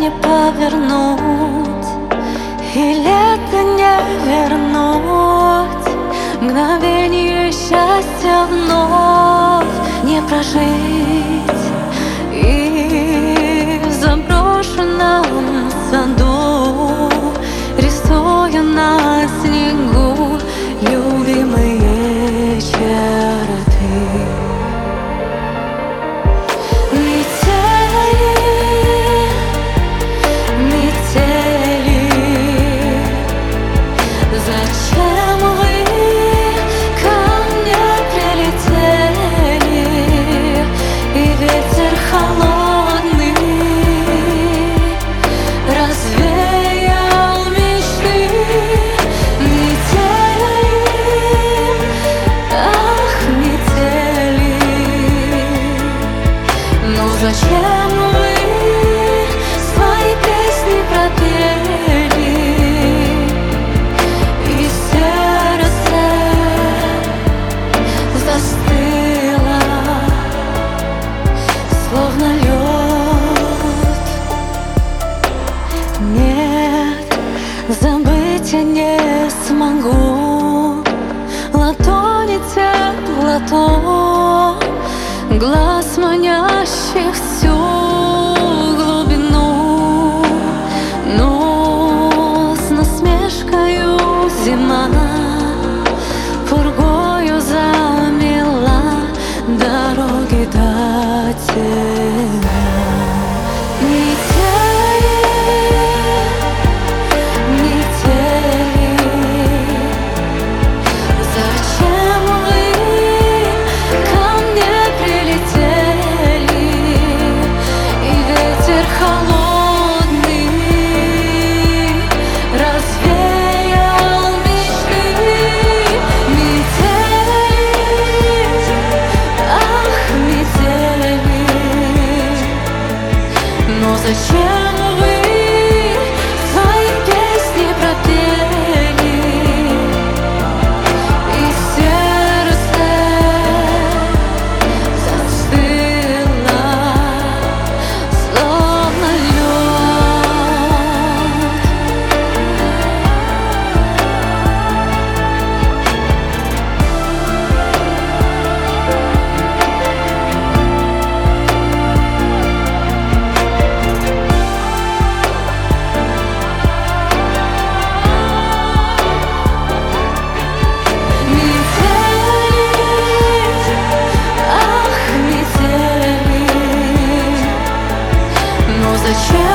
не повернуть, и лето не вернуть, мгновение счастья вновь не прожить. И в заброшенном саду, рисуя на снегу любимые черты, зачем вы ко мне прилетели, и ветер холодный развеял мечты. Метели, ах, метели, ну зачем вы свои песни пропели? Словно лед. Нет, забыть я не смогу. Ладони теплоту глаз, манящих всю глубину. Но с насмешкою зима пургою замела дороги до тебя. Метели, метели, зачем вы ко мне прилетели, и ветер холодный развеял мечты. Но зачем вы свои песни пропели, и сердце застыло, словно зачем